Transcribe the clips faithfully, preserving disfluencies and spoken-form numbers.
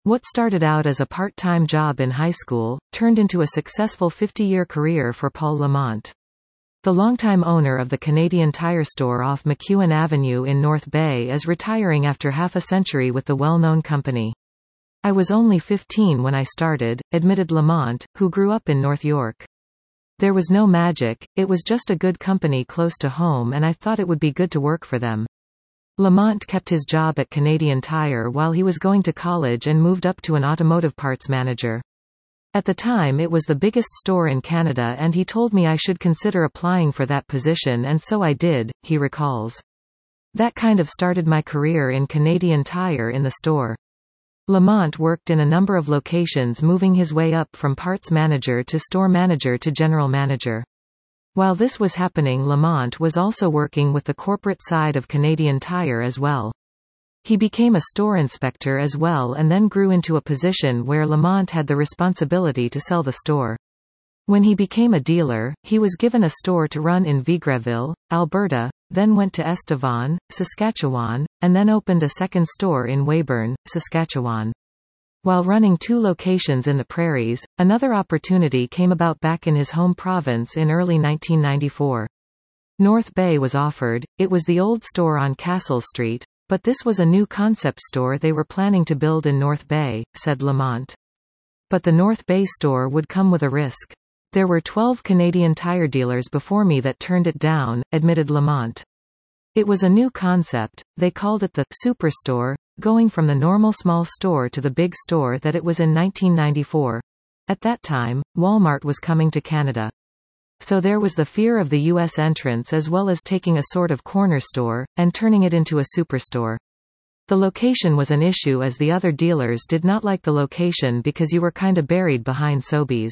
What started out as a part-time job in high school, turned into a successful fifty-year career for Paul Lamont. The longtime owner of the Canadian Tire store off MacEwan Avenue in North Bay is retiring after half a century with the well-known company. I was only fifteen when I started, admitted Lamont, who grew up in North York. There was no magic, it was just a good company close to home and I thought it would be good to work for them. Lamont kept his job at Canadian Tire while he was going to college and moved up to an automotive parts manager. At the time it was the biggest store in Canada and he told me I should consider applying for that position and so I did, he recalls. That kind of started my career in Canadian Tire in the store. Lamont worked in a number of locations, moving his way up from parts manager to store manager to general manager. While this was happening, Lamont was also working with the corporate side of Canadian Tire as well. He became a store inspector as well and then grew into a position where Lamont had the responsibility to sell the store. When he became a dealer, he was given a store to run in Vegreville, Alberta, then went to Estevan, Saskatchewan, and then opened a second store in Weyburn, Saskatchewan. While running two locations in the prairies, another opportunity came about back in his home province in early nineteen ninety-four. North Bay was offered. It was the old store on Castle Street, but this was a new concept store they were planning to build in North Bay, said Lamont. But the North Bay store would come with a risk. There were twelve Canadian Tire dealers before me that turned it down, admitted Lamont. It was a new concept, they called it the Superstore, going from the normal small store to the big store that it was in nineteen ninety-four. At that time, Walmart was coming to Canada. So there was the fear of the U S entrance as well as taking a sort of corner store, and turning it into a superstore. The location was an issue as the other dealers did not like the location because you were kinda buried behind Sobeys.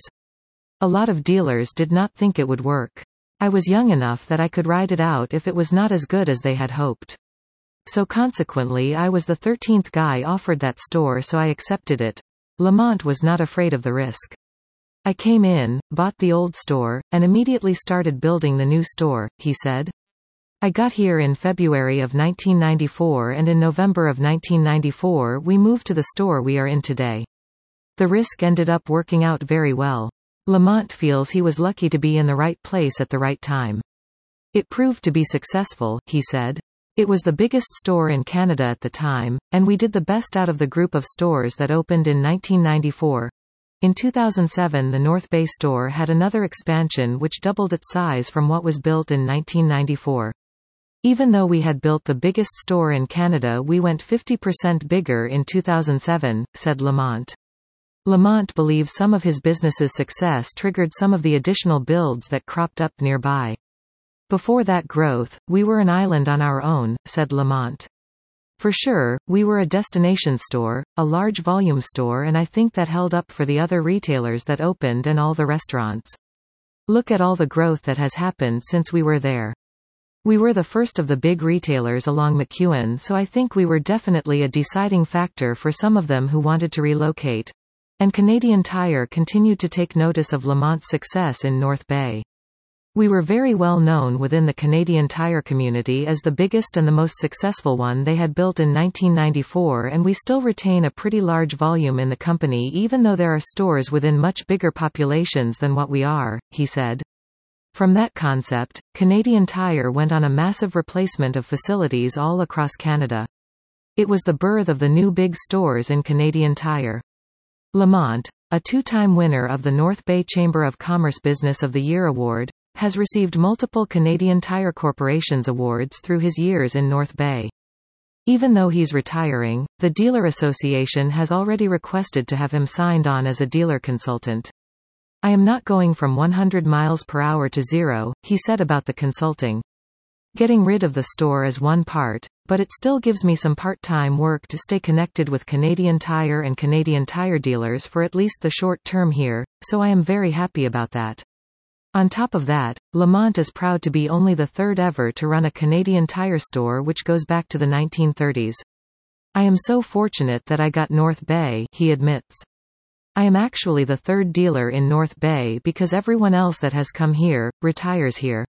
A lot of dealers did not think it would work. I was young enough that I could ride it out if it was not as good as they had hoped. So consequently I was the thirteenth guy offered that store, so I accepted it. Lamont was not afraid of the risk. I came in, bought the old store, and immediately started building the new store, he said. I got here in February of nineteen ninety-four and in November of nineteen ninety-four we moved to the store we are in today. The risk ended up working out very well. Lamont feels he was lucky to be in the right place at the right time. It proved to be successful, he said. It was the biggest store in Canada at the time, and we did the best out of the group of stores that opened in nineteen ninety-four. In two thousand seven the North Bay store had another expansion which doubled its size from what was built in nineteen ninety-four. Even though we had built the biggest store in Canada, we went fifty percent bigger in two thousand seven, said Lamont. Lamont believes some of his business's success triggered some of the additional builds that cropped up nearby. Before that growth, we were an island on our own, said Lamont. For sure, we were a destination store, a large volume store, and I think that held up for the other retailers that opened and all the restaurants. Look at all the growth that has happened since we were there. We were the first of the big retailers along MacEwan, so I think we were definitely a deciding factor for some of them who wanted to relocate. And Canadian Tire continued to take notice of Lamont's success in North Bay. We were very well known within the Canadian Tire community as the biggest and the most successful one they had built in nineteen ninety-four, and we still retain a pretty large volume in the company even though there are stores within much bigger populations than what we are, he said. From that concept, Canadian Tire went on a massive replacement of facilities all across Canada. It was the birth of the new big stores in Canadian Tire. Lamont, a two-time winner of the North Bay Chamber of Commerce Business of the Year Award, has received multiple Canadian Tire Corporation's awards through his years in North Bay. Even though he's retiring, the Dealer Association has already requested to have him signed on as a dealer consultant. I am not going from one hundred miles per hour to zero, he said about the consulting. Getting rid of the store is one part, but it still gives me some part-time work to stay connected with Canadian Tire and Canadian Tire dealers for at least the short term here, so I am very happy about that. On top of that, Lamont is proud to be only the third ever to run a Canadian Tire store which goes back to the nineteen thirties. I am so fortunate that I got North Bay, he admits. I am actually the third dealer in North Bay because everyone else that has come here, retires here.